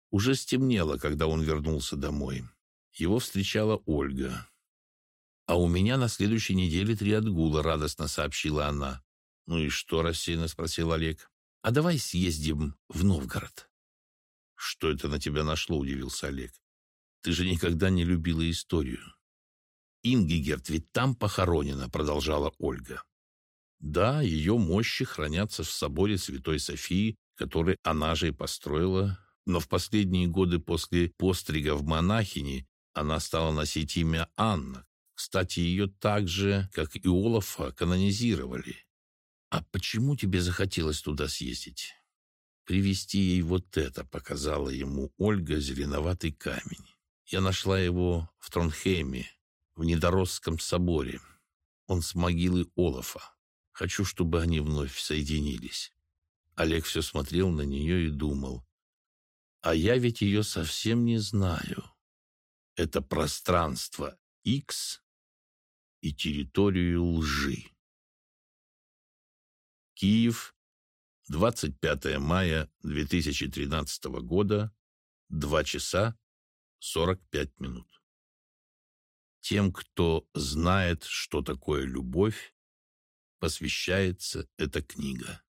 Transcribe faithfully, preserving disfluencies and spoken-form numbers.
Уже стемнело, когда он вернулся домой. Его встречала Ольга. «А у меня на следующей неделе три отгула», — радостно сообщила она. «Ну и что?» — рассеянно спросил Олег. «А давай съездим в Новгород». «Что это на тебя нашло?» — удивился Олег. «Ты же никогда не любила историю». «Ингигерт ведь там похоронена», — продолжала Ольга. «Да, ее мощи хранятся в соборе Святой Софии, который она же и построила, но в последние годы после пострига в монахини она стала носить имя Анна. Кстати, ее так же, как и Олафа, канонизировали. А почему тебе захотелось туда съездить?» «Привезти ей вот это», — показала ему Ольга зеленоватый камень. «Я нашла его в Тронхейме, в Нидоросском соборе. Он с могилы Олафа. Хочу, чтобы они вновь соединились». Олег все смотрел на нее и думал: «А я ведь ее совсем не знаю. Это пространство X и территорию лжи». Киев, двадцать пятое мая две тысячи тринадцатого года, два часа сорок пять минут. Тем, кто знает, что такое любовь, посвящается эта книга.